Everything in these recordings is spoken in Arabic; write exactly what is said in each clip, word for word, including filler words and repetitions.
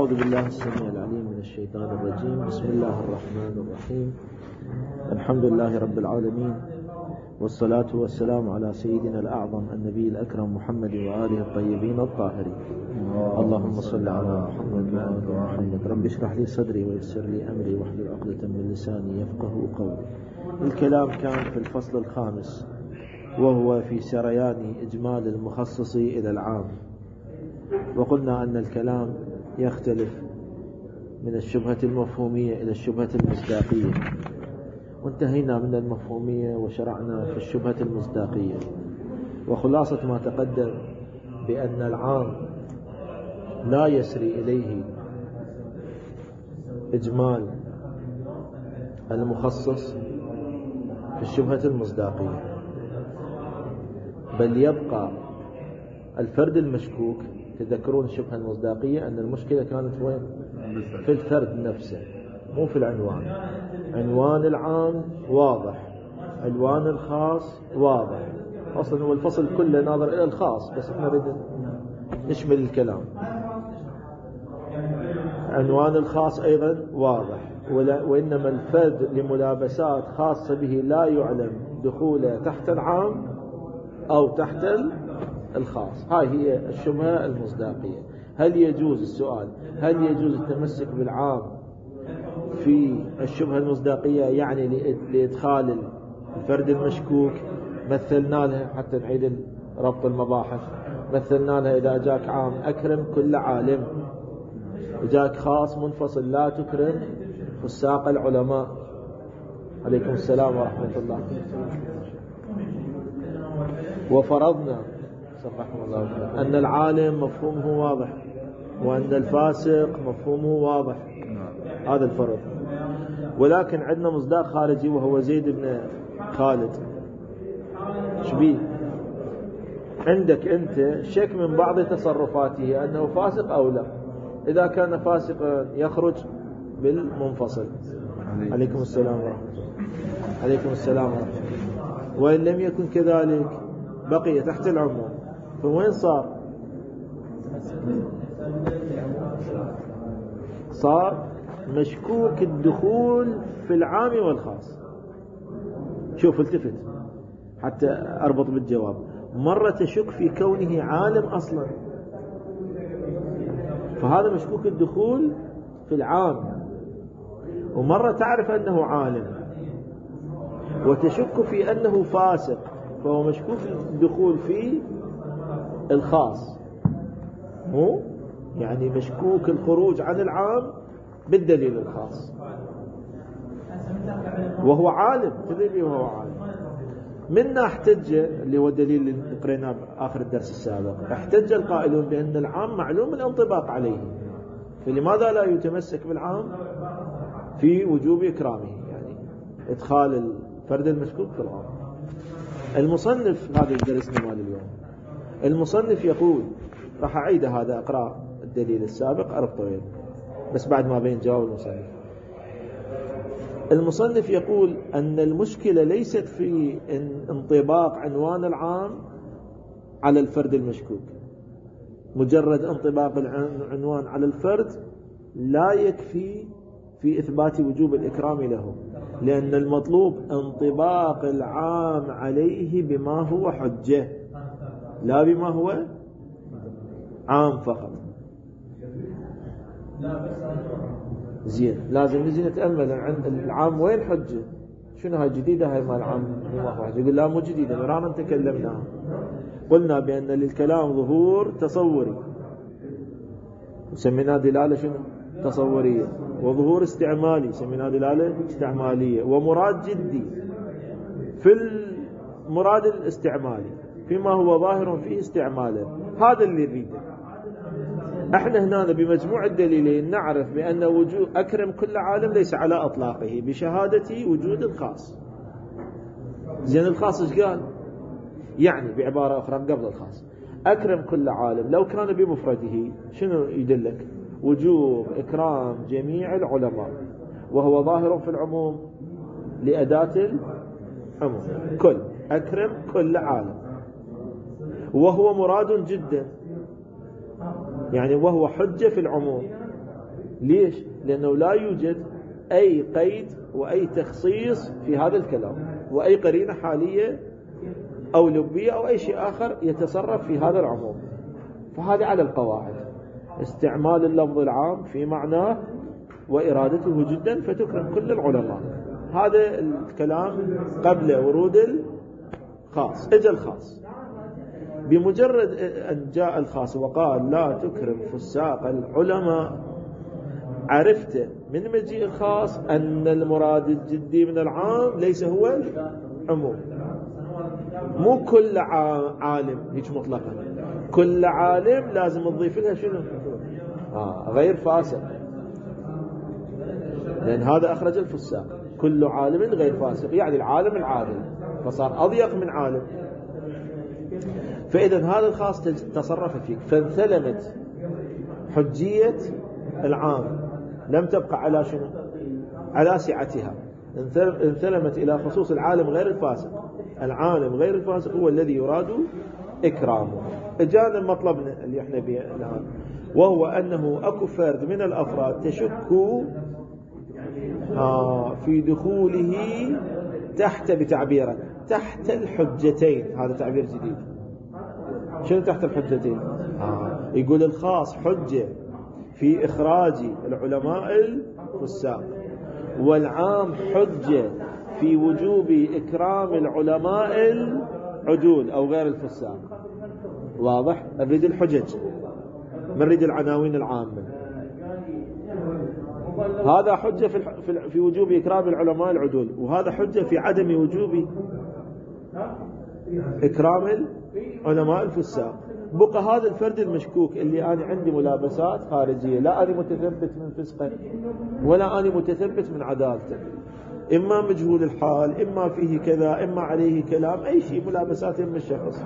أعوذ بالله السميع العليم من الشيطان الرجيم. بسم الله الرحمن الرحيم. الحمد لله رب العالمين، والصلاة والسلام على سيدنا الأعظم النبي الأكرم محمد وآله الطيبين الطاهرين. اللهم صل على محمد وآل محمد. رب اشرح لي صدري ويسر لي أمري واحلل عقدة من لساني يفقه قولي. الكلام كان في الفصل الخامس، وهو في سريان إجمال المخصص إلى العام، وقلنا أن الكلام يختلف من الشبهة المفهومية إلى الشبهة المصداقية، وانتهينا من المفهومية وشرعنا في الشبهة المصداقية. وخلاصة ما تقدم بأن العام لا يسري إليه إجمال المخصص في الشبهة المصداقية، بل يبقى الفرد المشكوك. تذكرون الشبهة المصداقية أن المشكلة كانت وين؟ في الفرد نفسه، مو في العنوان. عنوان العام واضح، عنوان الخاص واضح. أصلا هو الفصل كله ناظر إلى الخاص، بس احنا نريد نشمل الكلام. عنوان الخاص أيضا واضح، وإنما الفرد لملابسات خاصة به لا يعلم دخوله تحت العام أو تحت الخاص. هاي هي الشبهة المصداقية. هل يجوز السؤال هل يجوز التمسك بالعام في الشبهة المصداقية؟ يعني لإدخال الفرد المشكوك. مثلنا لها حتى نعيد ربط المباحث، مثلنا لها إذا جاك عام أكرم كل عالم، جاك خاص منفصل لا تكرم فساق العلماء. عليكم السلام ورحمة الله. وفرضنا الله أن العالم مفهومه واضح، وأن الفاسق مفهومه واضح، هذا الفرض. ولكن عندنا مصداق خارجي وهو زيد بن خالد. شبيه عندك أنت شك من بعض تصرفاته أنه فاسق أو لا. إذا كان فاسقا يخرج بالمنفصل. عليكم السلام ورحمة الله. عليكم السلام ورحمة الله. وإن لم يكن كذلك بقي تحت العموم. فوين صار؟ صار مشكوك الدخول في العام والخاص. شوف التفت حتى أربط بالجواب. مرة تشك في كونه عالم أصلا، فهذا مشكوك الدخول في العام، ومرة تعرف أنه عالم وتشك في أنه فاسق، فهو مشكوك الدخول في الخاص. مو يعني مشكوك الخروج عن العام بالدليل الخاص، وهو عالم. تدري وهو عالم. منا احتج، اللي هو الدليل اللي قريناه آخر الدرس السابق، احتج القائلون بأن العام معلوم الانطباق عليه، فلماذا لا يتمسك بالعام في وجوب إكرامه، يعني إدخال الفرد المشكوك في العام. المصنف، هذا درسنا مال اليوم، المصنف يقول، راح أعيد هذا، أقرأ الدليل السابق عرف طويل بس بعد ما بين جواب المصنف. المصنف يقول أن المشكلة ليست في انطباق عنوان العام على الفرد المشكوك. مجرد انطباق العنوان على الفرد لا يكفي في إثبات وجوب الإكرام له، لأن المطلوب انطباق العام عليه بما هو حجة، لا بما هو عام فقط. زين، لازم نجي نتأمل عند العام وين حجة. شنو هاي جديدة؟ هاي ما العام ما هو حجة. يقول لا مو جديدة، مرانا تكلمنا قلنا بأن للكلام ظهور تصوري وسميناه دلالة شنو تصورية، وظهور استعمالي سميناه دلالة استعمالية، ومراد جدي في المراد الاستعمالي فيما هو ظاهر فيه استعمالا. هذا اللي نريده احنا هنا بمجموع الدليلين. نعرف بأن وجود أكرم كل عالم ليس على أطلاقه بشهادة وجود الخاص. زين، الخاص ايش قال؟ يعني بعبارة أخرى قبل الخاص، أكرم كل عالم لو كان بمفرده شنو يدلك؟ وجوب إكرام جميع العلماء، وهو ظاهر في العموم لأداة العموم. كل أكرم كل عالم، وهو مراد جدا، يعني وهو حجة في العموم ليش؟ لأنه لا يوجد أي قيد وأي تخصيص في هذا الكلام، وأي قرينة حالية أو لبية أو أي شيء آخر يتصرف في هذا العموم. فهذا على القواعد استعمال اللفظ العام في معناه وإرادته جدا، فتكرم كل العلماء. هذا الكلام قبل ورود الخاص. اجى الخاص، بمجرد أن جاء الخاص وقال لا تكرم فساق العلماء، عرفت من مجيء الخاص أن المراد الجدي من العام ليس هو العموم. مو كل عالم هيك مطلقا، كل عالم لازم تضيف لها شنو؟ آه غير فاسق، لأن هذا أخرج الفساق. كل عالم غير فاسق يعني العالم العادل، فصار أضيق من عالم. فإذا هذا الخاص تصرف فيك، فانثلمت حجية العام، لم تبقى على شنو؟ على سعتها، انثلمت إلى خصوص العالم غير الفاسق. العالم غير الفاسق هو الذي يراد إكرامه. اجانا مطلبنا اللي احنا به الآن، وهو أنه أكو فرد من الأفراد تشك آه في دخوله تحت، بتعبيره تحت الحجتين. هذا تعبير جديد. شنو تحت الحجتين؟ آه يقول الخاص حجة في إخراج العلماء الفساق، والعام حجة في وجوب إكرام العلماء العدول أو غير الفساق. واضح؟ نريد الحجج، نريد العناوين العامة. هذا حجة في في وجوب إكرام العلماء العدول، وهذا حجة في عدم وجوب إكرام العلماء الفساق. بقى هذا الفرد المشكوك اللي أنا عندي ملابسات خارجية، لا أنا متثبت من فسقه ولا أنا متثبت من عدالته، إما مجهول الحال، إما فيه كذا، إما عليه كلام، أي شيء ملابسات من الشخص،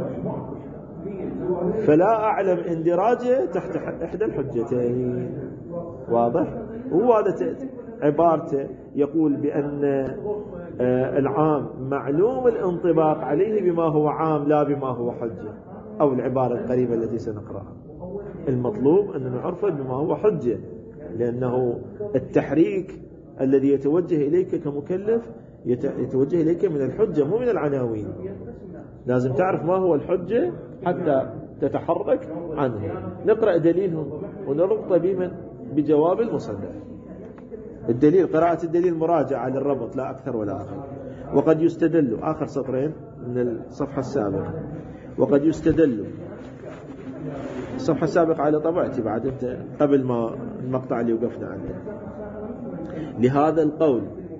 فلا أعلم اندراجه تحت إحدى الحجتين. واضح؟ هو هذا عبارته، يقول بأن العام معلوم الانطباق عليه بما هو عام لا بما هو حجة، أو العبارة القريبة التي سنقرأها. المطلوب أن نعرف بما هو حجة، لأنه التحريك الذي يتوجه إليك كمكلف يتوجه إليك من الحجة مو من العناوين. لازم تعرف ما هو الحجة حتى تتحرك عنه. نقرأ دليلهم ونربط بمن بجواب المصنف. الدليل، قراءة الدليل مراجعة للربط لا أكثر ولا أقل. وقد يستدل، آخر سطرين من الصفحة السابقة، وقد يستدل الصفحة السابقة على طبعتي بعد انت قبل ما المقطع اللي وقفنا عنده، لهذا القول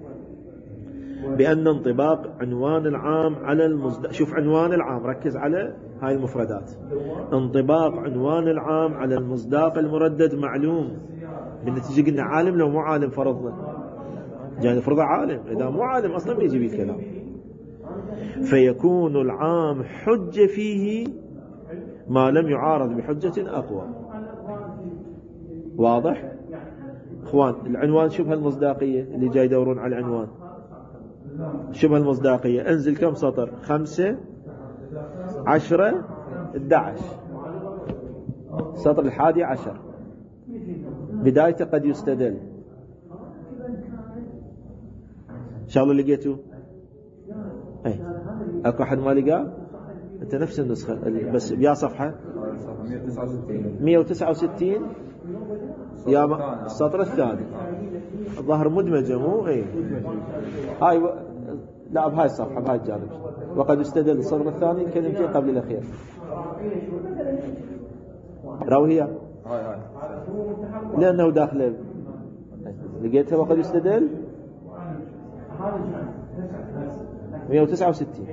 بأن انطباق عنوان العام على المصداق. شوف عنوان العام، ركز على هاي المفردات. انطباق عنوان العام على المصداق المردد معلوم. بالنتيجة قلنا عالم لو مو عالم فرضنا، يعني فرضه عالم، إذا مو عالم أصلا بيجي بالكلام. فيكون العام حجة فيه ما لم يعارض بحجة أقوى. واضح؟ اخوان العنوان شبه المصداقية اللي جاي يدورون على العنوان، شبه المصداقية انزل كم سطر؟ خمسة عشرة احد عشر، سطر الحادي عشر بدايته قد يستدل. ان شاء الله لقيتوا؟ اي اكو احد ما لقاه؟ انت نفس النسخة بس بيا صفحة مئة وتسعة وستين يا السطر الثاني الظاهر مدمجة مو اي هاي و... لا بهاي الصفحة بهاي الجانب. وقد يستدل السطر الثاني كلمتين قبل الأخير. راوية لأنه داخل لقيتها. وقد يستدل مئة وتسعة وستين.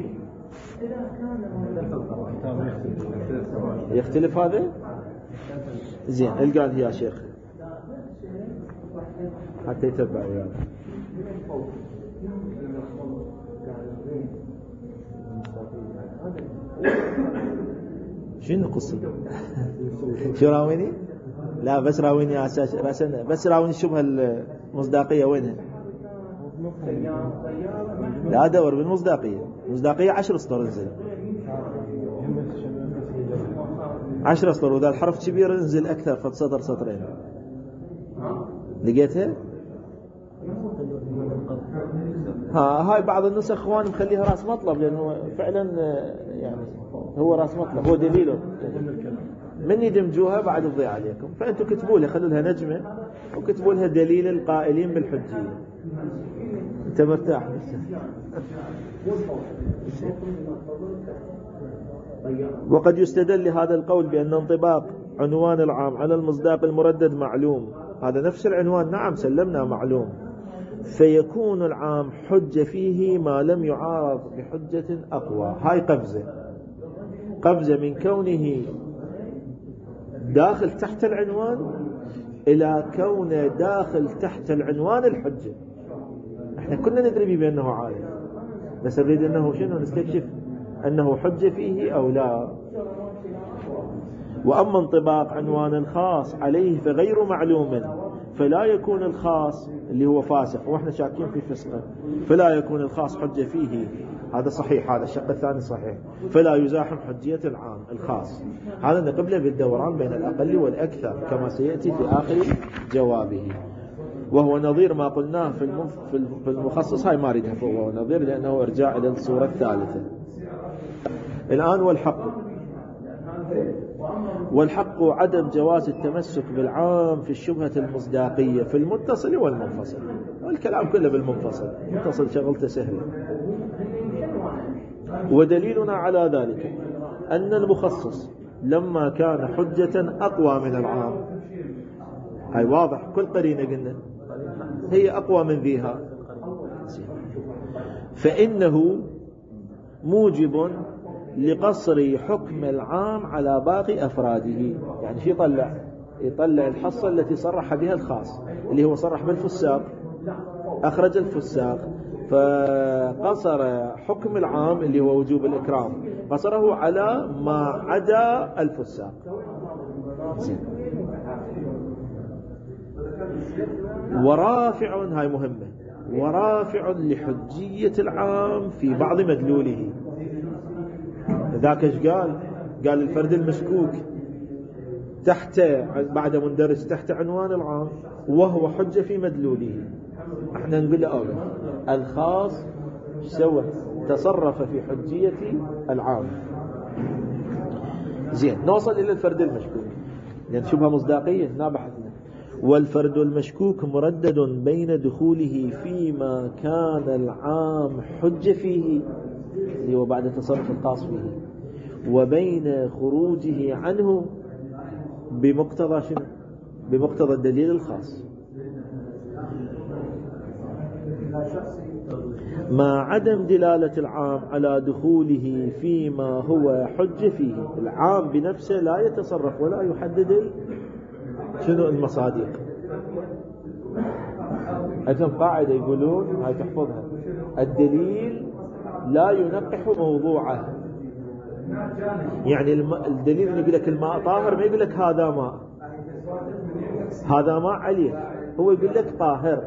يختلف هذا زين. القال يا شيخ حتى يتبع يعني. شنو القصة؟ شو راويني؟ لا بس راويني أساس راسنا، بس راويني شبه المصداقية وينها؟ لا دور بالمصداقية. مصداقية عشر سطور انزل، عشر سطور، وذا الحرف كبير انزل أكثر فد سطر سطرين. لقيتها؟ ها هاي بعض النسخ اخوان مخليها راس مطلب، لانه فعلا يعني هو راس مطلب، هو دليله. من يدمجوها بعد تضيع عليكم، فانتم كتبوا لها، خلوا لها نجمه وكتبوا لها دليل القائلين بالحجيه. انت مرتاح؟ وقد يستدل لهذا القول بأن انطباق عنوان العام على المصداق المردد معلوم، هذا نفس العنوان، نعم سلمنا معلوم، فيكون العام حجة فيه ما لم يعارض بحجة أقوى. هاي قفزة قفزة من كونه داخل تحت العنوان إلى كونه داخل تحت العنوان الحجة. احنا كنا ندري بأنه عالم، بس نريد أنه شنو نستكشف أنه حجة فيه أو لا. وأما انطباق عنوان الخاص عليه فغير معلوم، فلا يكون الخاص اللي هو فاسق وإحنا شاكين في فسقه، فلا يكون الخاص حجة فيه. هذا صحيح، هذا الشق الثاني صحيح، فلا يزاحم حجية العام الخاص. هذا نقبله بالدوران بين الأقل والأكثر كما سيأتي في آخر جوابه، وهو نظير ما قلناه في في المخصص. هاي ما أريدها، فهو نظير لأنه إرجاع إلى الصورة الثالثة. الآن والحق والحق عدم جواز التمسك بالعام في الشبهة المصداقية في المتصل والمنفصل. الكلام كله بالمنفصل، المتصل شغلته سهلة. ودليلنا على ذلك أن المخصص لما كان حجة أقوى من العام، هاي واضح، كل قرينة قلنا هي أقوى من ذيها، فإنه موجب لقصر حكم العام على باقي أفراده. يعني شو يطلع؟ يطلع الحصة التي صرح بها الخاص، اللي هو صرح بالفساق، أخرج الفساق، فقصر حكم العام اللي هو وجوب الإكرام، قصره على ما عدا الفساق. ورافع، هاي مهمة، ورافع لحجية العام في بعض مدلوله. ذاك ايش قال؟ قال الفرد المشكوك تحت، بعد مندرج تحت عنوان العام وهو حجة في مدلوله. احنا نقول له أولا الخاص سوى تصرف في حجية العام. زين، نوصل إلى الفرد المشكوك لأن شبهة مصداقية نابحثنا. والفرد المشكوك مردد بين دخوله فيما كان العام حجة فيه، اللي هو بعد تصرف الخاص فيه، وبين خروجه عنه بمقتضى شنو؟ بمقتضى الدليل الخاص، مع عدم دلالة العام على دخوله فيما هو حجة فيه. العام بنفسه لا يتصرف ولا يحدد شنو المصادق. عندهم قاعدة يقولون، هاي تحفظها، الدليل لا ينقح موضوعه. يعني الدليل اللي يقول لك الماء طاهر ما يقول لك هذا ماء، هذا ماء عليك، هو يقول لك طاهر.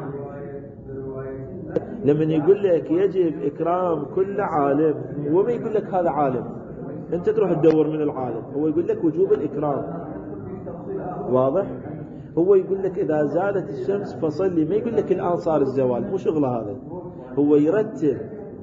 لما يقول لك يجب إكرام كل عالم، وما يقول لك هذا عالم، أنت تروح تدور من العالم، هو يقول لك وجوب الإكرام. واضح؟ هو يقول لك إذا زالت الشمس فصلي، ما يقول لك الآن صار الزوال، مو شغله هذا. هو يرتب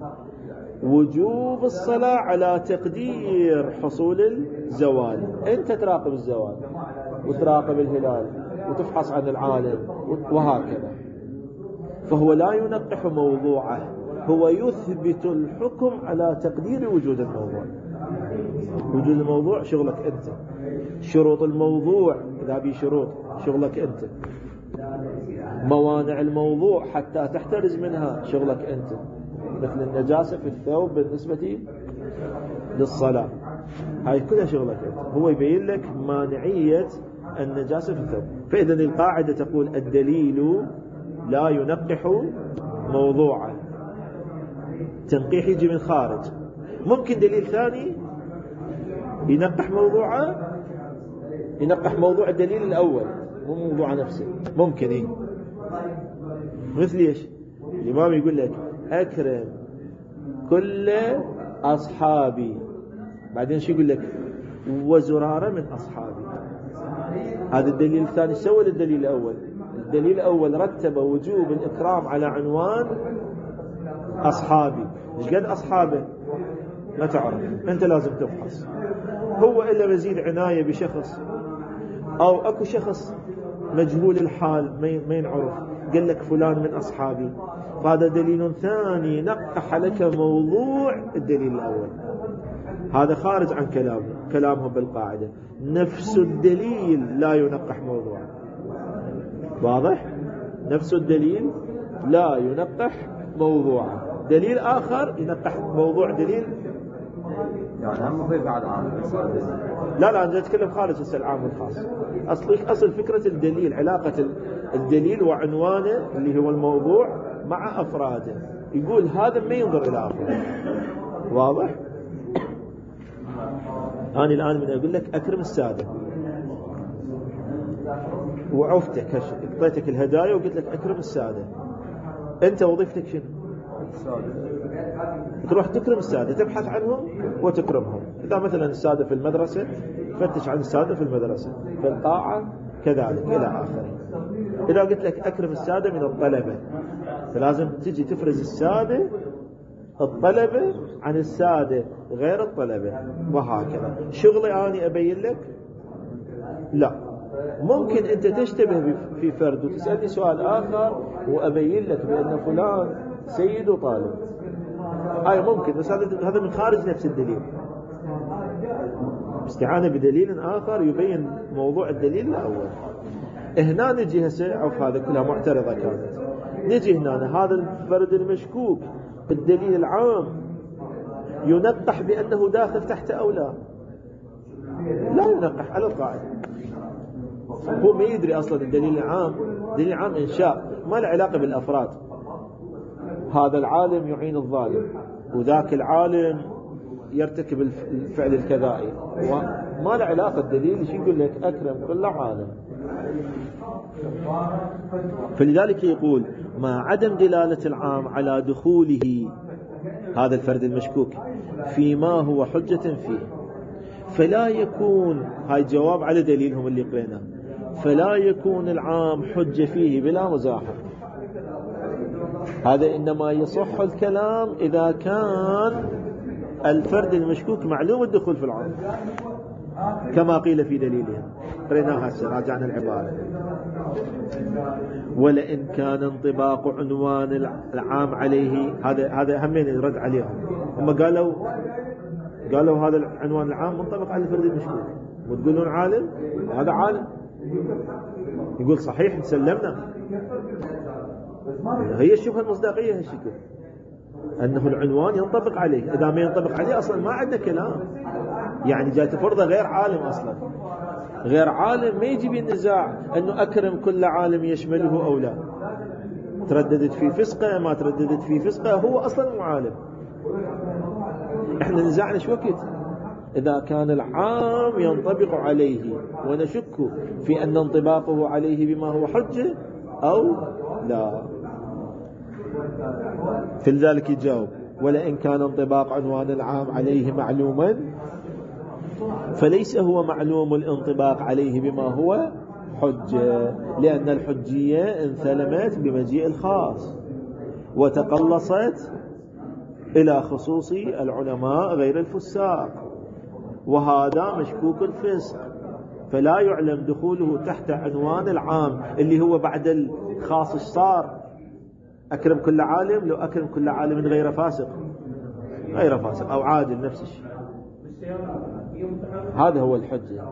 وجوب الصلاة على تقدير حصول الزوال. أنت تراقب الزوال وتراقب الهلال وتفحص عن العالم وهكذا. فهو لا ينقح موضوعه، هو يثبت الحكم على تقدير وجود الموضوع. وجود الموضوع شغلك أنت، شروط الموضوع إذا بي شروط شغلك أنت، موانع الموضوع حتى تحترز منها شغلك أنت، مثل النجاسة في الثوب بالنسبة للصلاة، هاي كلها شغلك أنت. هو يبين لك مانعية النجاسة في الثوب. فإذا القاعدة تقول الدليل لا ينقح موضوعه، تنقيح يجي من خارج. ممكن دليل ثاني ينقح موضوعه، ينقح موضوع الدليل الأول مو موضوع نفسه، ممكن إيه. مثل إيش؟ الإمام يقول لك أكرم كل أصحابي، بعدين شو يقول لك؟ وزرارة من أصحابي. هذا الدليل الثاني سوى الدليل الأول، الدليل الأول رتب وجوب الإكرام على عنوان أصحابي. إيش قد أصحابه ما تعرف، أنت لازم تبحث. هو إلا مزيد عناية بشخص أو أكو شخص مجهول الحال ما ينعرف، قال لك فلان من أصحابي، فهذا دليل ثاني نقح لك موضوع الدليل الأول. هذا خارج عن كلامه كلامه بالقاعدة نفس الدليل لا ينقح موضوع. واضح؟ نفس الدليل لا ينقح موضوع. دليل آخر ينقح موضوع دليل، يعني هم في بعد عام. لا لا أنا أتكلم خارج العام والخاص. أصل أصل فكرة الدليل علاقة الدليل وعنوانه اللي هو الموضوع مع أفراده. يقول هذا ما ينظر إلى أفراده. واضح؟ أنا الآن من أقول لك أكرم السادة وعفتك اعطيتك الهدايا وقلت لك أكرم السادة، أنت وظيفتك شنو؟ تروح تكرم السادة، تبحث عنهم وتكرمهم. إذا مثلا السادة في المدرسة فتش عن السادة في المدرسة، في القاعة كذلك إلى آخره. إذا قلت لك أكرم السادة من الطلبة، فلازم تجي تفرز السادة الطلبة عن السادة غير الطلبة، وهكذا. شغلي أنا أبين لك؟ لا، ممكن أنت تشتبه في فرد وتسألني سؤال آخر وأبين لك بأن فلان سيد وطالب. هاي ممكن، بس هذا من خارج نفس الدليل، استعانة بدليل آخر يبين موضوع الدليل الأول. هنا نجي هسه عف هذا كلها معترضة كانت. نجي هنا هذا الفرد المشكوك بالدليل العام ينقح بأنه داخل تحت أو لا؟ لا ينقح على القاعدة. هو ما يدري أصلا الدليل العام، الدليل العام إنشاء ما له علاقة بالأفراد. هذا العالم يعين الظالم وذاك العالم يرتكب الفعل الكذائي، وما له علاقة. الدليل شو يقول لك؟ أكرم كل عالم. فلذلك يقول ما عدم دلالة العام على دخوله هذا الفرد المشكوك فيما هو حجة فيه، فلا يكون، هاي جواب على دليلهم اللي قريناه، فلا يكون العام حجة فيه بلا مزاحم. هذا إنما يصح الكلام إذا كان الفرد المشكوك معلوم الدخول في العام كما قيل في دليلهم. قريناها هسه، راجعنا العبارة. ولئن كان انطباق عنوان العام عليه، هذا هذا همين يرد عليهم. هم قالوا قالوا هذا العنوان العام منطبق على الفرد المشكوك، وتقولون عالم، هذا عالم. يقول صحيح سلمنا. هي الشبهة المصداقية هالشكل، أنه العنوان ينطبق عليه. إذا ما ينطبق عليه أصلا ما عندنا كلام. يعني جاي تفرضه غير عالم أصلا، غير عالم ما يجي بالنزاع أنه أكرم كل عالم يشمله أو لا. ترددت في فسقه ما ترددت في فسقه، هو أصلا مو عالم. احنا نزاعنا شو وقت؟ إذا كان العام ينطبق عليه ونشك في أن انطباقه عليه بما هو حجة أو لا. في ذلك يجاوب ولئن كان انطباق عنوان العام عليه معلوما فليس هو معلوم الانطباق عليه بما هو حجة، لأن الحجية انثلمت بمجيء الخاص وتقلصت إلى خصوص العلماء غير الفساق، وهذا مشكوك الفسق، فلا يعلم دخوله تحت عنوان العام اللي هو بعد الخاص صار. أكرم كل عالم، لو أكرم كل عالم غير فاسق غير فاسق أو عادل نفس الشيء. هذا هو الحجة.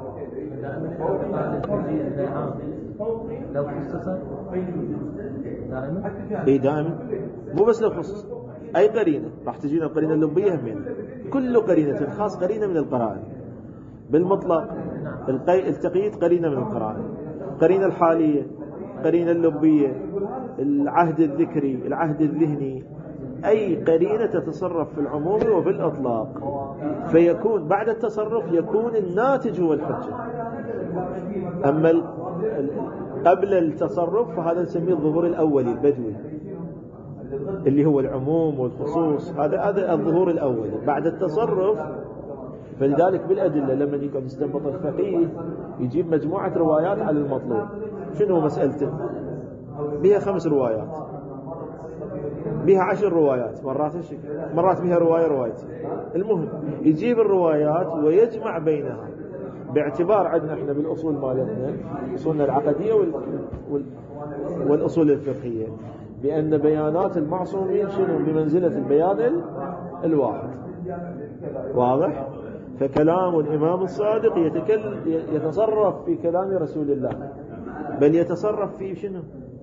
لو خصصت دائما اي دائما، مو بس لو خصص، أي قرينة راح تجينا القرينة اللبية همين. كل قرينة خاص قرينة من القرائن بالمطلق. التقييد قرينة من القرائن، قرينة الحالية، قرينة اللبية، العهد الذكري، العهد الذهني، أي قرينة تتصرف في العموم وفي الإطلاق، فيكون بعد التصرف يكون الناتج هو الحجة. أما قبل التصرف فهذا نسميه الظهور الأولي البدوي اللي هو العموم والخصوص، هذا هذا الظهور الأولي بعد التصرف. فلذلك بالأدلة لما يقعد يستنبط الفقيه يجيب مجموعة روايات على المطلوب. شنو مسألته؟ بها خمس روايات، بها عشر روايات، مرات مرات بها رواية روايتين. المهم يجيب الروايات ويجمع بينها، باعتبار عندنا احنا بالأصول مالتنا أصولنا العقدية والأصول الفقهية بأن بيانات المعصومين شنو بمنزلة البيان الواحد. واضح؟ فكلام الإمام الصادق يتكلم يتصرف في كلام رسول الله، بل يتصرف في شنو؟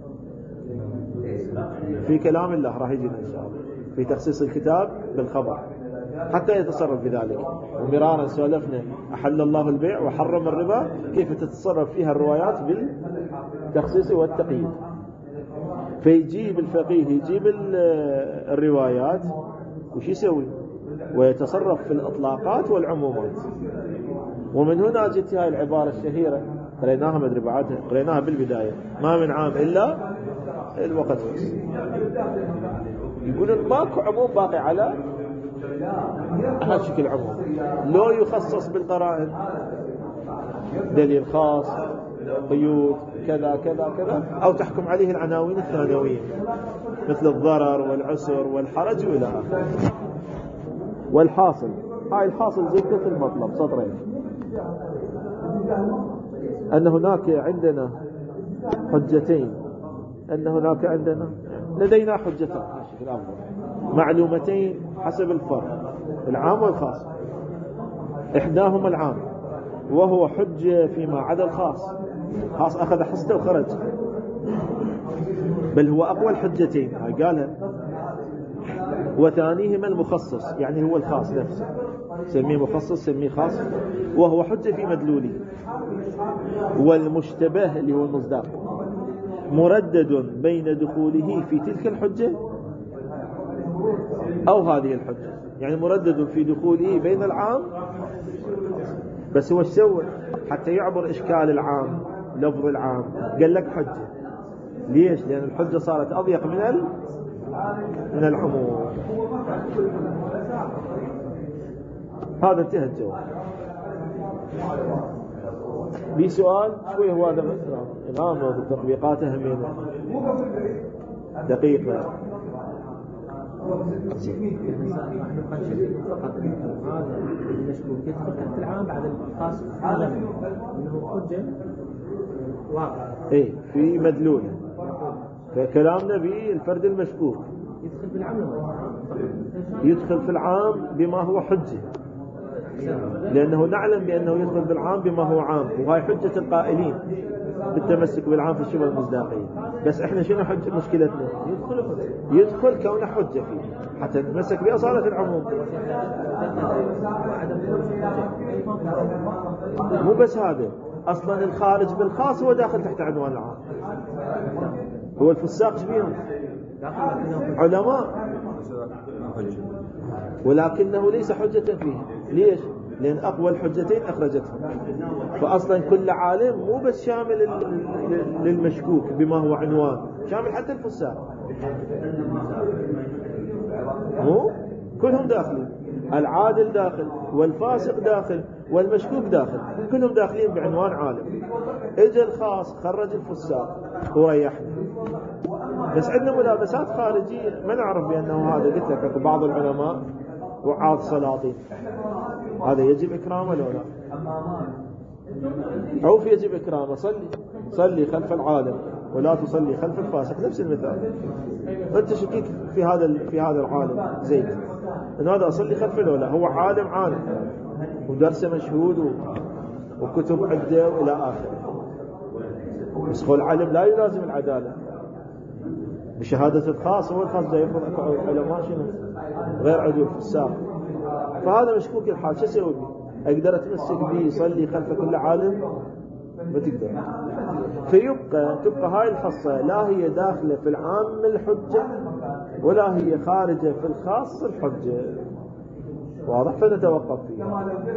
في كلام الله. راح يجينا إن شاء الله في تخصيص الكتاب بالخبر حتى يتصرف بذلك. ومرارا سولفنا أحل الله البيع وحرم الربا، كيف تتصرف فيها الروايات بالتخصيص والتقييد. فيجيب الفقيه يجيب الروايات وش يسوي؟ ويتصرف في الإطلاقات والعمومات. ومن هنا جت هاي العبارة الشهيرة قريناها مدري بعدها قريناها بالبداية: ما من عام إلا الوقت فصل. يقولون ماكو عموم باقي على هذا شكل عموم، لو يخصص بالقرائن دليل خاص قيود كذا كذا كذا، أو تحكم عليه العناوين الثانوية مثل الضرر والعسر والحرج وإلى آخره. والحاصل هاي الحاصل زبدة المطلب سطرين، أن هناك عندنا حجتين، أن هناك عندنا لدينا حجتين معلومتين حسب الفرق العام والخاص. إحداهما العام وهو حجة فيما عدا الخاص، خاص أخذ حصته وخرج، بل هو أقوى الحجتين هاي قالها. وثانيهما المخصص، يعني هو الخاص نفسه، سميه مخصص سميه خاص، وهو حجة في مدلوله. والمشتبه اللي هو المصداق مردد بين دخوله في تلك الحجة أو هذه الحجة، يعني مردد في دخوله بين العام. بس هو سوى حتى يعبر إشكال العام لفظ العام، قال لك حجة. ليش؟ لأن الحجة صارت أضيق من ال... من العموم. هذا انتهى الجواب. بسؤال شوي هو هذا الآن تطبيقاته همينة دقيقة. هذا المشكوك يدخل تحت العام بعد الخاص هذا انه حجة واقع ايه في مدلوله. فكلامنا بالفرد المشكوك يدخل في العام يدخل في العام بما هو حجة، لأنه نعلم بأنه يدخل بالعام بما هو عام، وهي حجة القائلين بالتمسك بالعام في الشبه المصداقية. بس احنا شنو حجة مشكلتنا؟ يدخل كونه حجة فيه حتى نتمسك بأصالة العموم. مو بس هذا، أصلا الخارج بالخاص هو داخل تحت عنوان العام. هو الفساق شبيهم علماء، ولكنه ليس حجة فيه. ليش؟ لأن أقوى الحجتين أخرجتهم. فأصلا كل عالم مو بس شامل للمشكوك بما هو عنوان، شامل حتى الفساق، مو كلهم داخلين. العادل داخل والفاسق داخل والمشكوك داخل، كلهم داخلين بعنوان عالم. اجى الخاص خرج الفساق وريحنا. بس عندنا ملابسات خارجية ما نعرف بأنه هذا. قلت لك بعض العلماء وعاظ سلاطين، هذا يجب إكرامه لو لا؟ عوف يجب إكرامه. صلي صلي خلف العالم ولا تصلي خلف الفاسق، نفس المثال. أنت شكيك في هذا في هذا العالم زيد إن هذا أصلي خلفه لو لا؟ هو عالم عالم ودرسه مشهود وكتب عدة وإلى آخره. بس هو العالم لا يلازم العدالة بشهادة الخاص. هو الخاص جاي يفرض علماء شنو غير عدول في الساق. فهذا مشكوك الحال، شو اسوي به؟ اقدر اتمسك به يصلي خلف كل عالم؟ ما تقدر. فيبقى تبقى هاي الحصة لا هي داخلة في العام الحجة ولا هي خارجة في الخاص الحجة. واضح؟ فنتوقف فيه.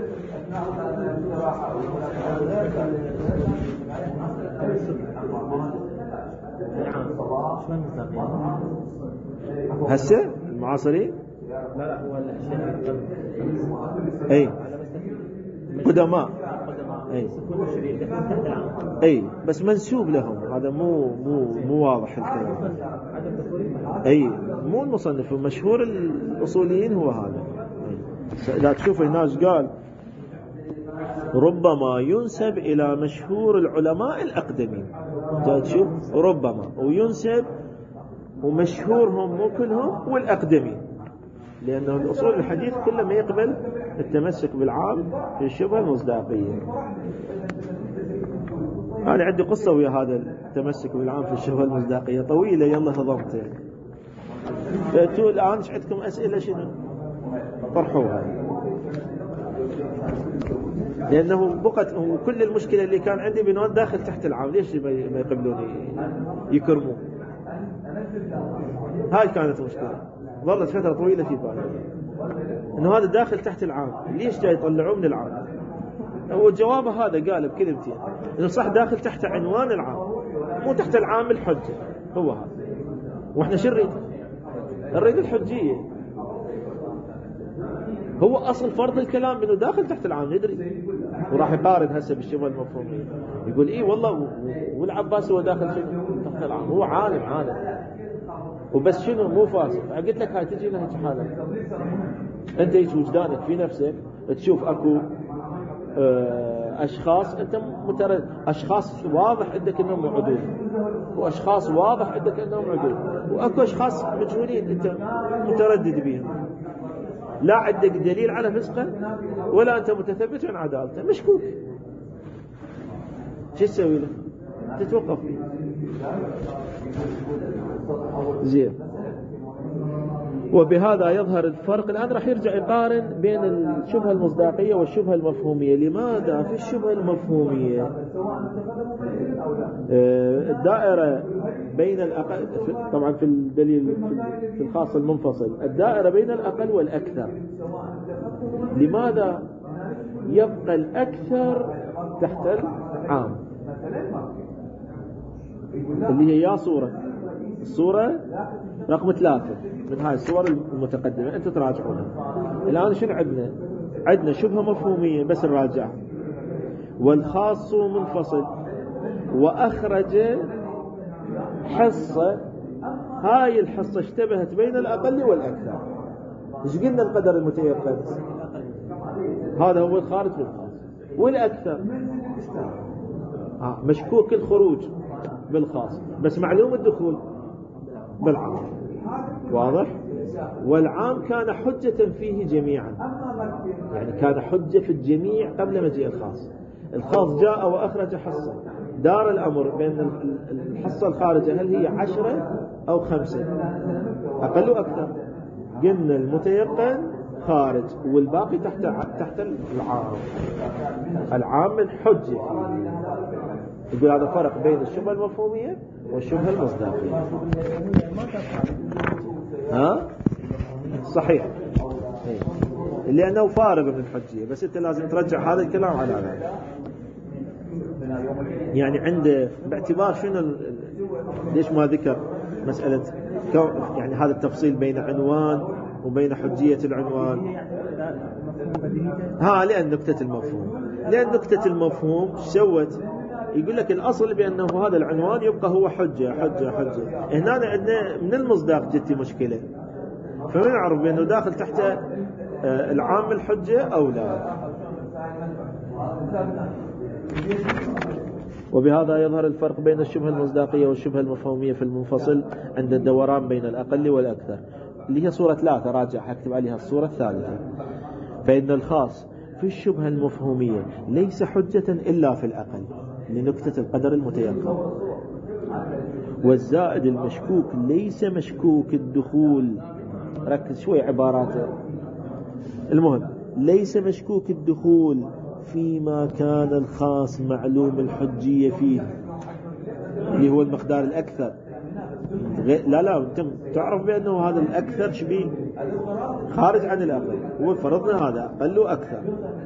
هسه المعاصرين لا لا هو الشيء اي قدماء أي أي بس منسوب لهم، هذا مو مو مو واضح الكلام. أي مو المصنف، مشهور الأصوليين هو هذا. إذا تشوف الناس قال ربما ينسب إلى مشهور العلماء الأقدمين، جاء تشوف ربما وينسب ومشهورهم مو كلهم والأقدمين، لأنه الأصول الحديث كله ما يقبل التمسك بالعام في الشبهة المصداقية. أنا عندي قصة ويا هذا التمسك بالعام في الشبهة المصداقية طويلة، يلا هضمتها. فأنتوا الآن عندكم أسئلة شنو طرحوها، لأنه بقت كل المشكلة اللي كان عندي بنوان داخل تحت العام، ليش ما يقبلوني يكرمون؟ هاي كانت مشكلة ظلت فترة طويلة في بالي، إنه هذا داخل تحت العام ليش جاي يطلعوه من العام؟ هو جوابه هذا قال بكلمتين إنه صح داخل تحت عنوان العام مو تحت العام الحجة، هو هذا. وإحنا شو نريد؟ نريد الحجية، هو أصل فرض الكلام إنه داخل تحت العام ندري. وراح يقارن هسه بالشبه المفهومية، يقول إيه والله والعباس هو داخل شنو تحت العام، هو عالم عالم وبس شنو مو فاسد. قلت لك هاي تجي لها حالة، أنت يجي وجدانك في نفسك تشوف أكو أشخاص أنت متردد، أشخاص واضح عندك أنهم عدول، وأشخاص واضح عندك أنهم عدول، وأكو أشخاص مجهولين أنت متردد بهم، لا عندك دليل على فسقه ولا أنت متثبت عن عدالته، مشكوك. شو تسوي له؟ تتوقف فيه. زين. وبهذا يظهر الفرق. الآن راح يرجع يقارن بين الشبهة المصداقية والشبهة المفهومية. لماذا في الشبهة المفهومية الدائرة بين الأقل، طبعا في الدليل في الخاص المنفصل الدائرة بين الأقل والأكثر، لماذا يبقى الأكثر تحت العام؟ اللي هي يا صورة الصورة رقم ثلاثة من هاي الصور المتقدمة أنت تراجعونها. الآن شنو عندنا؟ عندنا شبهة مفهومية بس نراجعها، والخاص منفصل، وأخرج حصة، هاي الحصة اشتبهت بين الأقل والأكثر. ايش قلنا القدر المتيقن؟ هذا هو الخارج بالخاص، والأكثر آه مشكوك الخروج بالخاص بس معلوم الدخول بالعام، واضح؟ والعام كان حجة فيه جميعا، يعني كان حجة في الجميع قبل مجيء الخاص. الخاص جاء وأخرج حصة، دار الأمر بين الحصة الخارجة هل هي عشرة أو خمسة أقل وأكثر. قلنا المتيقن خارج والباقي تحت تحت العام. العام الحجة. يقول هذا فرق بين الشبهة المفهومية والشبهة المصداقية. ها؟ صحيح، لأنه فارغ من الحجية، بس أنت لازم ترجع هذا الكلام على هذا. يعني عنده باعتبار شنو ليش ما ذكر مسألة يعني هذا التفصيل بين عنوان وبين حجية العنوان؟ ها لأن نكتة المفهوم، لأن نكتة المفهوم سوت يقول لك الأصل بأنه هذا العنوان يبقى هو حجة حجة حجة. هنا عندنا من المصداق جتي مشكلة، فمن نعرف بأنه داخل تحت العام الحجة أو لا. وبهذا يظهر الفرق بين الشبهة المصداقية والشبهة المفهومية في المنفصل عند الدوران بين الأقل والأكثر، اللي هي صورة ثلاثة. راجع هكتب عليها الصورة الثالثة. فإن الخاص في الشبهة المفهومية ليس حجة إلا في الأقل لنكتة القدر المتيقن، والزائد المشكوك ليس مشكوك الدخول. ركز شوي عباراته. المهم ليس مشكوك الدخول فيما كان الخاص معلوم الحجية فيه، اللي هو المقدار الأكثر. لا لا أنت تعرف بأنه هذا الأكثر شبيه خارج عن الأقل، هو فرضنا هذا أقل وأكثر.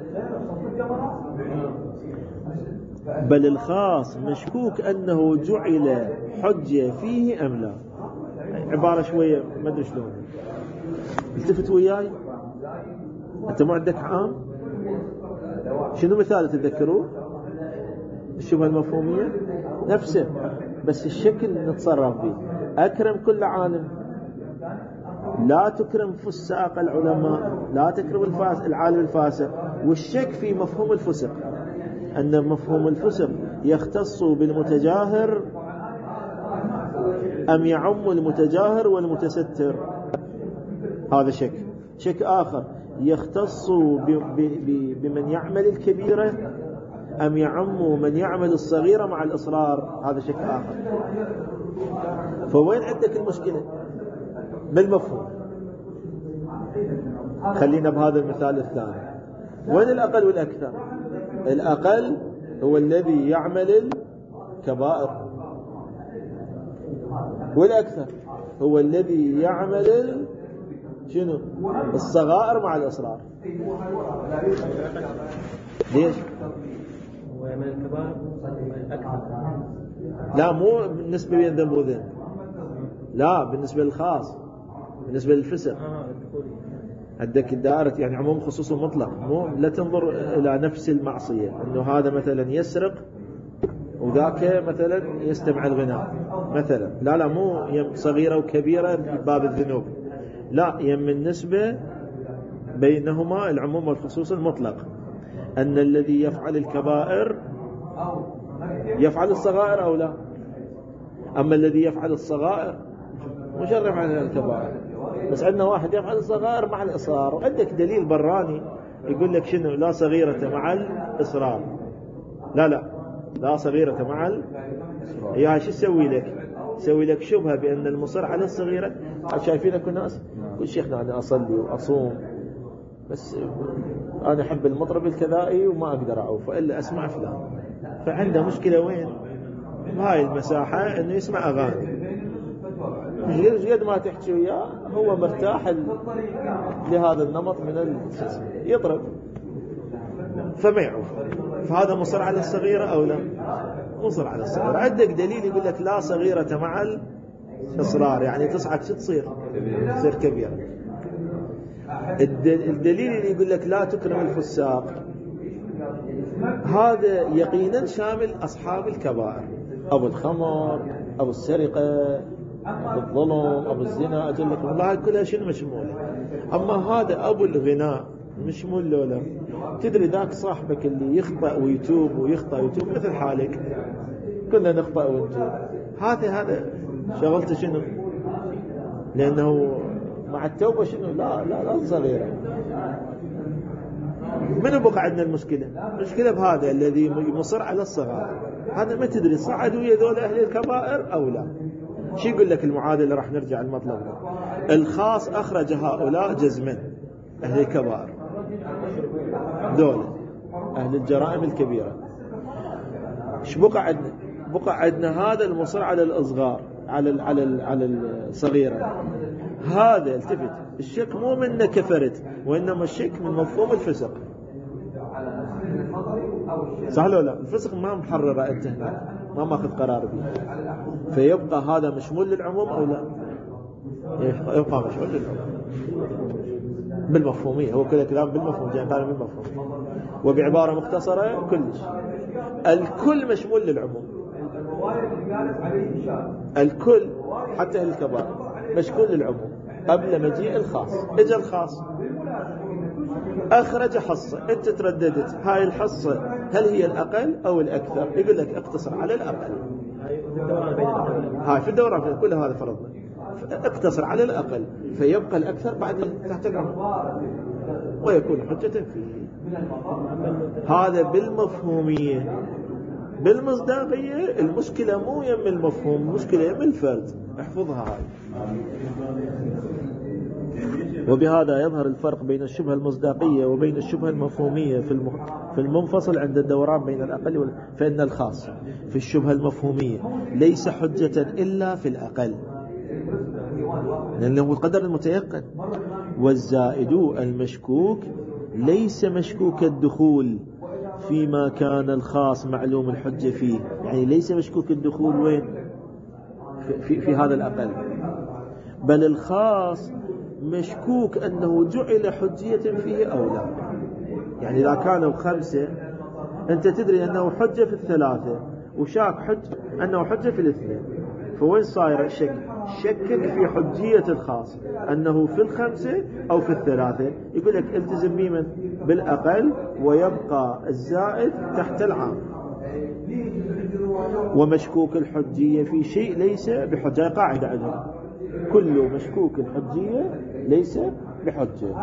بل الخاص مشكوك أنه جعل حجة فيه أم لا. عبارة شوية ما أدري شلون. التفت وياي، أنت ما عندك عام شنو مثال تتذكروه؟ الشبهة المفهومية نفسه، بس الشكل نتصرف به. أكرم كل عالم، لا تكرم فساق العلماء، لا تكرم الفاس العالم الفاسق. والشك في مفهوم الفسق، أن مفهوم الفسق يختص بالمتجاهر أم يعم المتجاهر والمتستر. هذا شك. شك آخر، يختص بمن يعمل الكبيرة أم يعم من يعمل الصغيرة مع الإصرار. هذا شك آخر. فوين عندك المشكلة؟ بالمفهوم. خلينا بهذا المثال الثاني. وين الأقل والأكثر؟ الأقل هو الذي يعمل الكبائر، والأكثر هو الذي يعمل شنو؟ الصغائر مع الإصرار. ليش؟ ويعمل الكبائر أكثر. لا، مو بالنسبة بين ذنب وذنب، لا، بالنسبة للخاص، بالنسبة للفسق. عندك الدائرة يعني عموم خصوص مطلق. مو لا تنظر إلى نفس المعصية أنه هذا مثلا يسرق وذاك مثلا يستمع الغناء مثلا. لا لا، مو يم صغيرة وكبيرة باب الذنوب، لا، يم النسبة بينهما العموم والخصوص المطلق. أن الذي يفعل الكبائر يفعل الصغائر أو لا؟ أما الذي يفعل الصغائر مشرف عن الكبائر. بس عندنا واحد يفعل الصغائر مع الإصرار، وعندك دليل براني يقول لك شنو؟ لا صغيرة مع الإصرار. لا لا لا صغيرة مع الإصرار. يا شو يسوي لك؟ يسوي لك شبهة بأن المصر على الصغيرة. شايفينك الناس كل شيخنا أنا أصلي وأصوم، بس أنا أحب المطرب الكذائي وما أقدر أعوف إلا أسمع فلان. فعنده مشكلة وين؟ هاي المساحة إنه يسمع أغاني، مش قد ما تحكي وياه هو مرتاح لهذا النمط من الجسم، يطرب فما يعوف. فهذا مصر على الصغيرة أو لا؟ مصر على الصغيرة. عندك دليل يقول لك لا صغيرة مع الإصرار، يعني تصعد شو تصير؟ تصير كبيرة. الدليل اللي يقول لك لا تكرم الفساق، هذا يقينا شامل أصحاب الكبائر، أبو الخمر، أبو السرقة، أبو الظلم، أبو الزنا، أجل لكم الله، كلها شنو مشمولة. أما هذا أبو الغناء مشمول لولا. تدري ذاك صاحبك اللي يخطأ ويتوب ويخطأ ويتوب مثل حالك، كنا نخطأ ونتوب، هذا هذا شغلته شنو؟ لأنه مع التوبة شنو؟ لا لا لا صغيرة. من بقى عندنا المشكلة؟ المشكلة بهذا الذي مصر على الصغائر، هذا ما تدري صعد ويا ذول أهل الكبائر أو لا. شو يقول لك المعادلة؟ راح نرجع المطلب ده. الخاص أخرج هؤلاء جزما أهل الكبائر، ذول أهل الجرائم الكبيرة. ايش بقى عندنا؟ بقى عندنا هذا المصر على الأصغار، على ال على ال على الصغيرة. هذا التفت، الشك مو منه كفرت، وإنما الشك من مفهوم الفسق. صح ولا لا؟ الفسق ما محرره أنت هنا، ما ماخذ قرار به، فيبقى هذا مشمول للعموم أو لا؟ يبقى مشمول للعموم بالمفهومية. هو كل كلام بالمفهوم، جاء كلام بالمفهوم، وبعبارة مختصرة كلش الكل مشمول للعموم. الكل حتى الكبائر مشمول للعموم. قبل مجيء الخاص اجى الخاص اخرج حصة، انت ترددت هاي الحصة هل هي الاقل او الاكثر؟ يقول لك اقتصر على الاقل. هاي في الدوران كل هذا فرضنا، اقتصر على الاقل، فيبقى الاكثر بعد تحت العموم ويكون حجة فيه. هذا بالمفهومية. بالمصداقية المشكلة مو يم المفهوم، المشكلة يم الفرد. احفظها هاي. وبهذا يظهر الفرق بين الشبهة المصداقية وبين الشبهة المفهومية في المنفصل عند الدوران بين الأقل وال... فإن الخاص في الشبهة المفهومية ليس حجة إلا في الأقل، لأنه القدر المتيقن. والزائد المشكوك ليس مشكوك الدخول فيما كان الخاص معلوم الحجة فيه، يعني ليس مشكوك الدخول وين؟ في, في هذا الأقل، بل الخاص مشكوك أنه جعل حجية فيه أو لا. يعني إذا كانوا خمسة أنت تدري أنه حجة في الثلاثة وشاك حج أنه حجة في الاثنين، فوين صاير الشك؟ شكك في حجية الخاص أنه في الخمسة أو في الثلاثة، يقول لك التزم بمن؟ بالأقل ويبقى الزائد تحت العام. ومشكوك الحجية في شيء ليس بحجة، قاعدة عندهم كل مشكوك الحجية ليس بحجة.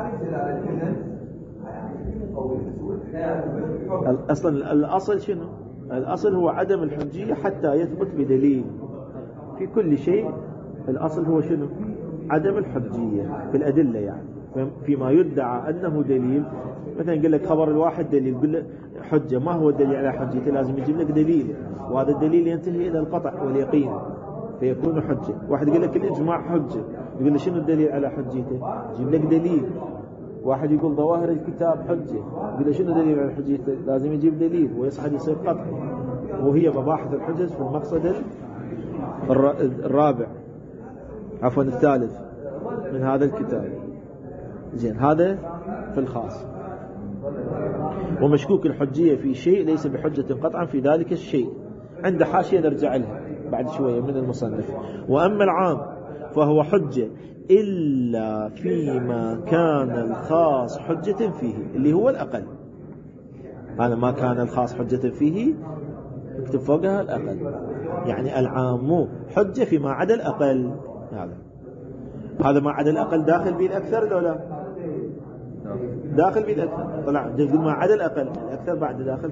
أصلا الأصل شنو؟ الأصل هو عدم الحجية حتى يثبت بدليل. في كل شيء الأصل هو شنو؟ عدم الحجية في الأدلة، يعني فيما يدعى أنه دليل. مثلا يقول لك خبر الواحد دليل، يقول لك حجة، ما هو الدليل على حجيته؟ لازم يجيب لك دليل، وهذا الدليل ينتهي إلى القطع واليقين فيكون حجة. واحد يقول لك الإجماع حجة، يقول له شنو الدليل على حجيته؟ يجيب لك دليل. واحد يقول ظواهر الكتاب حجة، يقول له شنو دليل على حجيته؟ لازم يجيب دليل ويصعد يصير قطع. وهي مباحث الحجج في المقصد الرابع عفوا الثالث من هذا الكتاب. زين، هذا في الخاص. ومشكوك الحجية في شيء ليس بحجة قطعا في ذلك الشيء، عند حاشية نرجع لها بعد شوية من المصنف. وأما العام فهو حجة إلا فيما كان الخاص حجة فيه، اللي هو الأقل. هذا ما كان الخاص حجة فيه اكتب فوقها الأقل، يعني العام حجة فيما عدا الأقل. هذا هذا ما عدا الأقل داخل به الأكثر لو لا؟ داخل به الأكثر. طلع ما عدا الأقل، الأكثر بعد داخل.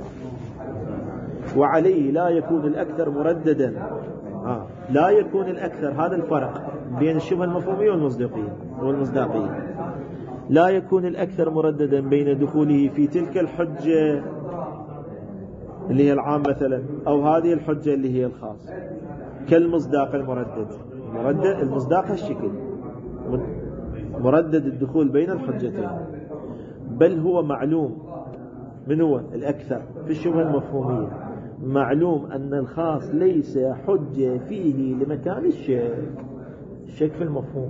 وعليه لا يكون الأكثر مرددا. آه. لا يكون الأكثر، هذا الفرق بين الشبهة المفهومية والمصداقية والمصداقية. لا يكون الأكثر مرددا بين دخوله في تلك الحجة اللي هي العام مثلا، أو هذه الحجة اللي هي الخاص، كالمصداق المردد. مردد المصداق هالشكل، مردد الدخول بين الحجتين. بل هو معلوم، من هو الأكثر في الشبهة المفهومية؟ معلوم أن الخاص ليس حجة فيه لمكان الشك، الشك في المفهوم،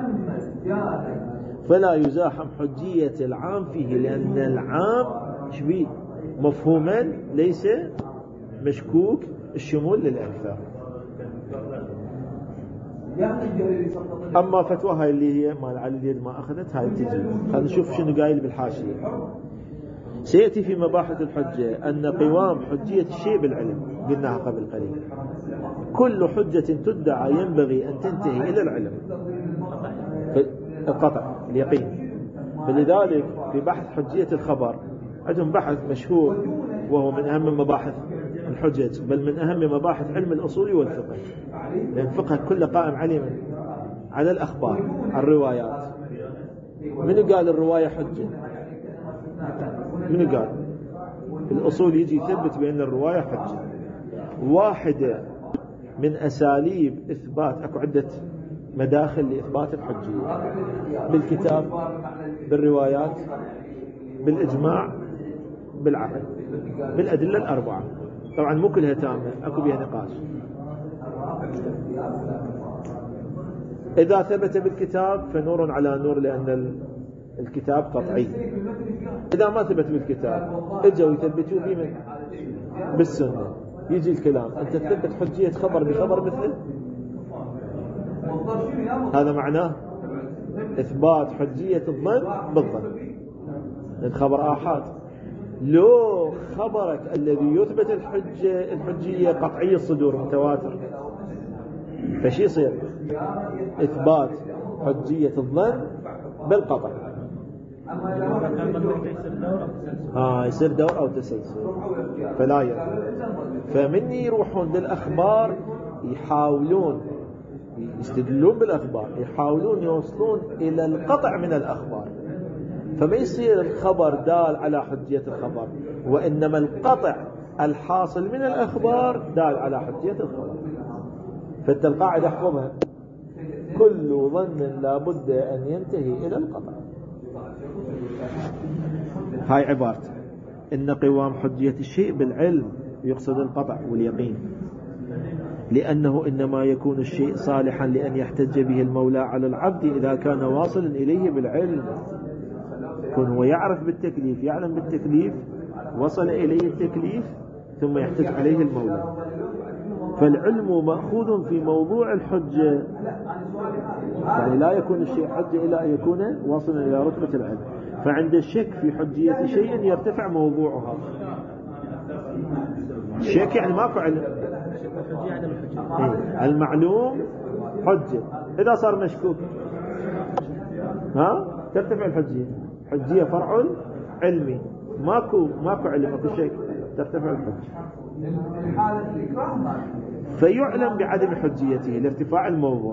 فلا يزاحم حجية العام فيه، لأن العام شبيه مفهوما ليس مشكوك الشمول للأكثر. أما فتوى هاي اللي هي مال علي اليد ما أخذت، هاي تجي خلينا نشوف شنو قايل بالحاشية. سيأتي في مباحث الحجة أن قوام حجية الشيء بالعلم، قلناها قبل قليل. كل حجة تدعى ينبغي أن تنتهي إلى العلم، القطع اليقين. فلذلك في بحث حجية الخبر عندهم بحث مشهور، وهو من أهم مباحث الحجج، بل من أهم مباحث علم الأصول والفقه، لأن الفقه كله قائم عليه على الأخبار، على الروايات. من قال الرواية حجة؟ من قال؟ الأصول يجي يثبت بأن الرواية حجة. واحدة من أساليب إثبات، أكو عدة مداخل لإثبات الحجية، بالكتاب، بالروايات، بالإجماع، بالعقل، بالأدلة الأربعة. طبعا مو كلها تامة، أكو بها نقاش. إذا ثبت بالكتاب فنور على نور، لأن الكتاب قطعي. إذا ما ثبت بالكتاب اجوا يثبتوا به من بالسنة، يجي الكلام أنت تثبت حجية خبر بخبر مثله، هذا معناه إثبات حجية الظن بالظن، لأن خبر آحاد. لو خبرك الذي يثبت الحجة الحجية قطعي الصدور متواتر، فشي يصير إثبات حجية الظن بالقطع. آه يصير دور أو تسلسل، فلا يصير. فمن يروحون بالأخبار يحاولون يستدلون بالأخبار، يحاولون يوصلون إلى القطع من الأخبار، فما يصير الخبر دال على حجية الخبر، وإنما القطع الحاصل من الأخبار دال على حجية الخبر. فالقاعدة احفظها، كل ظن لابد أن ينتهي إلى القطع. هاي عبارة إن قوام حجية الشيء بالعلم يقصد القطع واليقين، لأنه إنما يكون الشيء صالحا لأن يحتج به المولى على العبد إذا كان واصلا إليه بالعلم. كن هو يعرف بالتكليف، يعلم بالتكليف وصل إليه التكليف ثم يحتج عليه المولى. فالعلم مأخوذ في موضوع الحجة، يعني لا يكون الشيء حجة إلا أن يكون واصلا إلى رتبة العلم. فعند الشك في حجية شيء يرتفع موضوعها. الشك يعني ماكو علم، المعلوم حجة. إذا صار مشكوك ها ترتفع الحجية. حجية فرع علمي، ماكو ماكو علم، ماكو شيء، ترتفع الحجة. فيعلم بعدم حجيته لارتفاع الموضوع.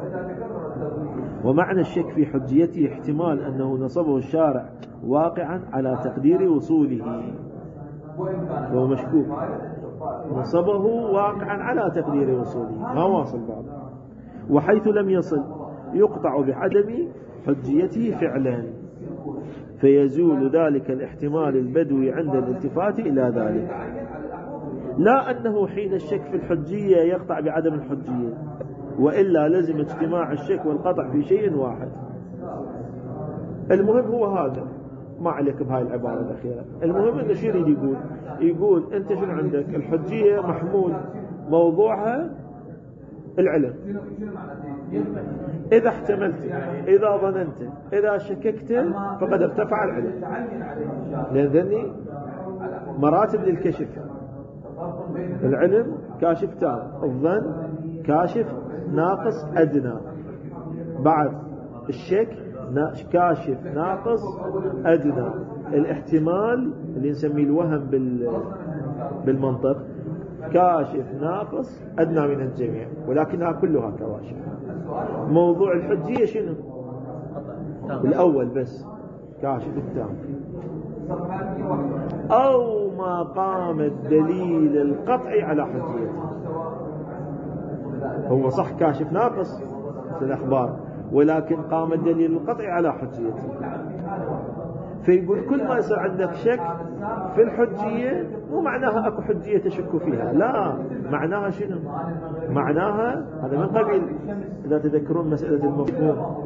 ومعنى الشك في حجيته احتمال أنه نصبه الشارع واقعا على تقدير وصوله، وهو مشكوك نصبه واقعا على تقدير وصوله، ما واصل بعض. وحيث لم يصل يقطع بعدم حجيته فعلا، فيزول ذلك الاحتمال البدوي عند الالتفات إلى ذلك. لا أنه حين الشك في الحجية يقطع بعدم الحجية، وإلا لزم اجتماع الشك والقطع في شيء واحد. المهم هو هذا، ما عليك بهاي العبارة الأخيرة. المهم أنه شو يريد يقول؟ يقول أنت شنو عندك؟ الحجية محمول موضوعها العلم. إذا احتملت، إذا ظننت، إذا شككت، فقد ارتفع العلم، لأن ذني مراتب للكشف. العلم كاشف تام، الظن كاشف ناقص أدنى، بعد الشك كاشف ناقص أدنى، الاحتمال اللي نسميه الوهم بالمنطق كاشف ناقص أدنى من الجميع، ولكنها كلها كواشف. موضوع الحجية شنو؟ الأول بس كاشف التام، أو ما قام الدليل القطعي على حجيته. هو صح كاشف ناقص في الأخبار، ولكن قام الدليل القطعي على حجيته. فيقول كل ما يصير عندك شك في الحجية مو معناها أكو حجية تشك فيها، لا، معناها شنو؟ معناها هذا من قبيل، إذا تذكرون مسألة المفهوم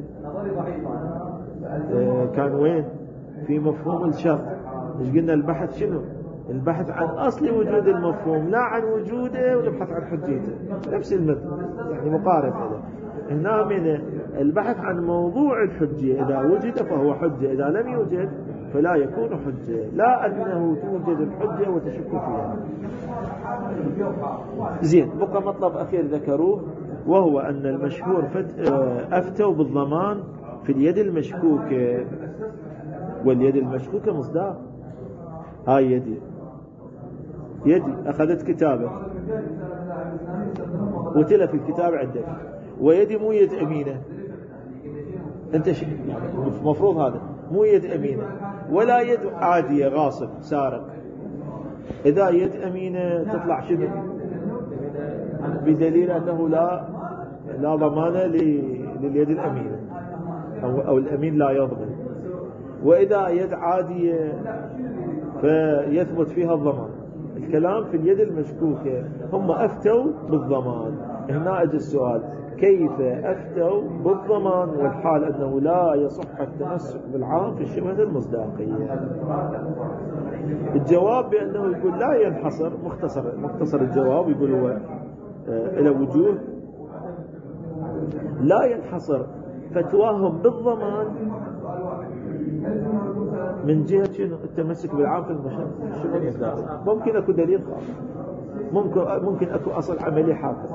كان وين؟ في مفهوم الشرط. إيش قلنا؟ البحث شنو؟ البحث عن أصل وجود المفهوم، لا عن وجوده ونبحث عن حجيته. نفس المثل، يعني مقارب هذا. هنا من البحث عن موضوع الحجة، إذا وجد فهو حجة، إذا لم يوجد فلا يكون حجة، لا أنه توجد الحجة وتشك فيها. زين، بقى مطلب أخير ذكروه، وهو أن المشهور أفتوا بالضمان في اليد المشكوكة، واليد المشكوكة مصداق. هاي يدي، يدي أخذت كتابة وتلف الكتاب عندك، ويدي مو يد أمينة، أنت ش... مفروض هذا مو يد أمينة ولا يد عادية غاصب سارق. إذا يد أمينة تطلع شنو؟ بدليل أنه لا لا ضمان لليد الأمينة، أو, أو الأمين لا يضمن. وإذا يد عادية فيثبت فيها الضمان. الكلام في اليد المشكوكة، هم أفتوا بالضمان. هنا أجي السؤال، كيف أفتوا بالضمان والحال أنه لا يصح التمسك بالعام في الشبهة المصداقية؟ الجواب بأنه يقول لا ينحصر، مختصر مختصر الجواب يقول هو آه إلى وجوه، لا ينحصر فتواهم بالضمان من جهة شنو؟ التمسك بالعام في الشبهة المصداقية. ممكن أكو دليل خاص، ممكن ممكن أكو أصل عملي حاكم،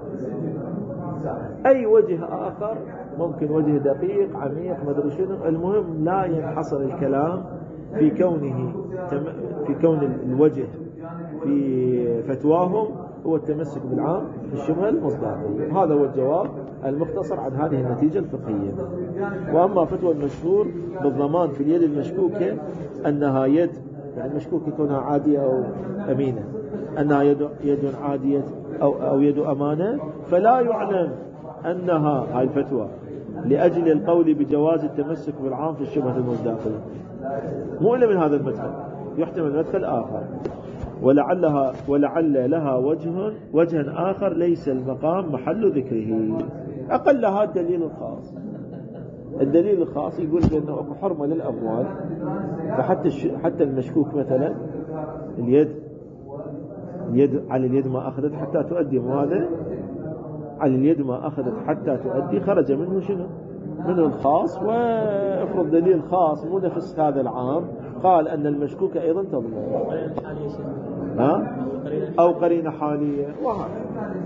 أي وجه آخر، ممكن وجه دقيق عميق مدري شنو. المهم لا ينحصر الكلام في كونه في كون الوجه في فتواهم هو التمسك بالعام في الشبهة المصداقية. هذا هو الجواب المختصر عن هذه النتيجة الفقهية. وأما فتوى المشهور بالضمان في اليد المشكوكة أنها يد، يعني المشكوك يكونها عادية أو أمينة، أنها يد, يد عادية أو, أو يد أمانة، فلا يعلم أنها هاي الفتوى لأجل القول بجواز التمسك بالعام في الشبهة المصداقية. مو إلا من هذا المدخل، يحتمل مدخل آخر، ولعلها ولعل لها وجه وجه آخر ليس المقام محل ذكره. أقلها الدليل الخاص. الدليل الخاص يقول بأنه أكو حرمة للأموال فحتى الش... حتى المشكوك مثلا اليد اليد على اليد ما أخذت حتى تؤدي، وهذا على اليد ما أخذت حتى تؤدي، خرج منه شنو؟ منه الخاص. وافرض دليل خاص مو نفس هذا العام قال أن المشكوك أيضا تضمن، ها؟ أو قرينة حالية وهذا.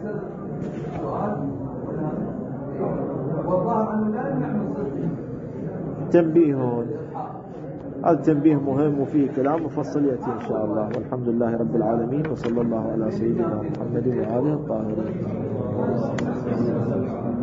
تنبيه، هذا تنبيه مهم وفيه كلام مفصل يأتي إن شاء الله. والحمد لله رب العالمين، وصلى الله على سيدنا محمد وآله الطاهرين.